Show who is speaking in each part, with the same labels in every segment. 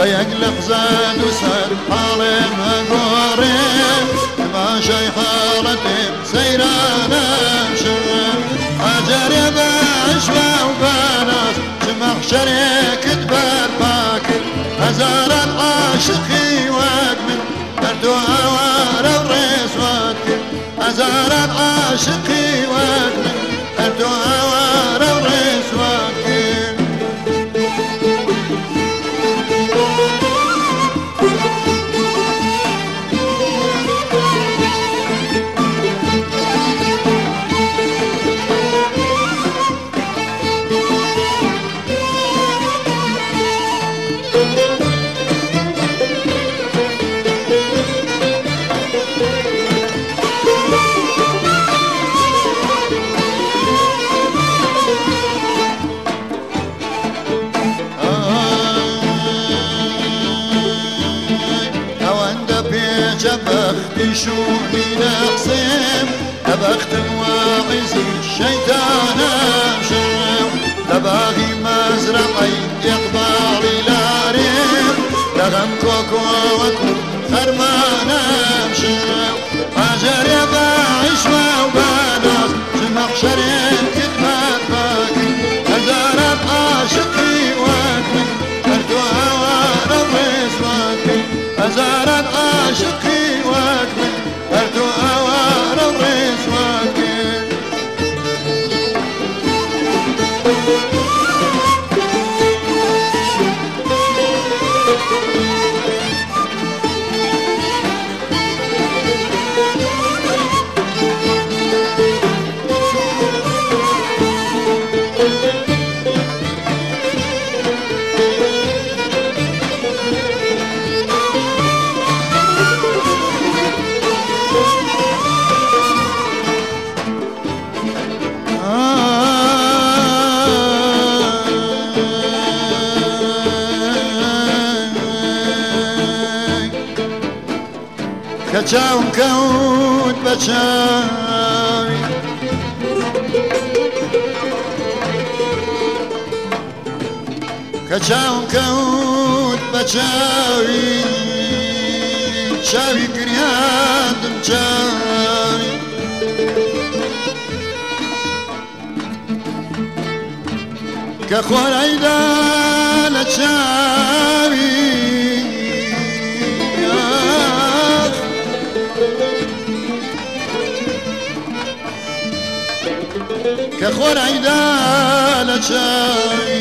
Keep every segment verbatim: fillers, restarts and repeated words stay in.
Speaker 1: بيق لحظة وسر حالم أقوري ما شي حالتي سيرانا شم أجر بعشوة وبناس شمخ شريك دبر باكر هزار العاشقي وقمن بردو أوار الريس واتكر هزار العاشقي وقمن بردو أوار الريس واتكر بختي شوني نقسم لبخت واعزي الشيطان شم لباغي مزرعي إقبالي لاريم لغم كوكو وكو خرمان شم حجر يباعش وبناس شمخ شريك كتبات باكي هزارت عاشقي وكمن بردو هوان الريس واكي هزارت عاشقي بردو أوار الريس واكر كچاو كود بچاوي كچاو كود بچاوي چاوي گرياندم چاوي كخور عيدا لچاوي كخور عيدان شاي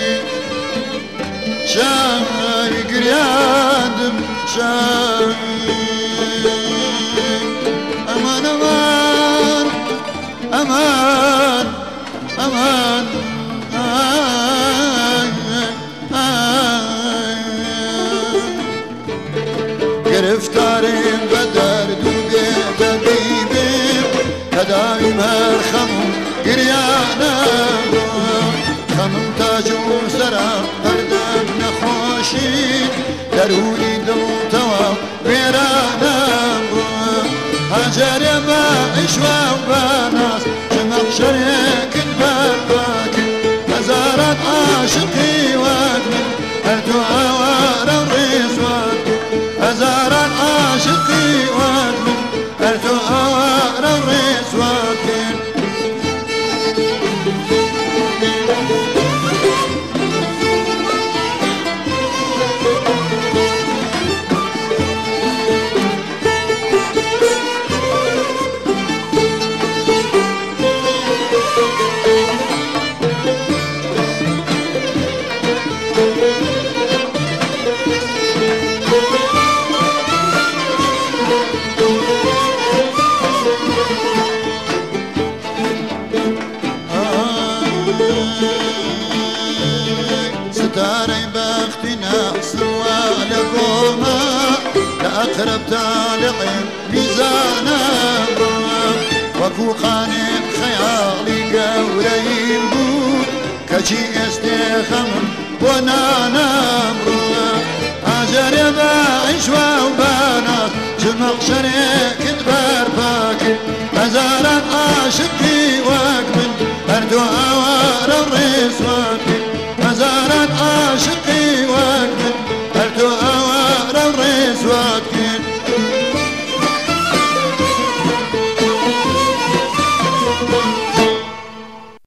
Speaker 1: شاي قريادم شاي أمان أمان أمان أمان گرفتاریم بدر دوگه طبیبیم کدایم هر خمون گریانم خمون تاج و سرم هردم نخوشید درونی دل توا ویرانم هجر باعش و بناس شمق شريك البرباك هزارت عاشقي وادمن هردو أوار الريس وادمن هزارت عاشقي وادمن هردو أوار الريس وادمن ستاري بختنا سوى لقوما لأقرب تالقين ميزانا وكو خانق خيالي قورين بود كجي استخم ونانا أجر باعش وبنات جمق شريك برباك هزارا عاشقي وقمن هردو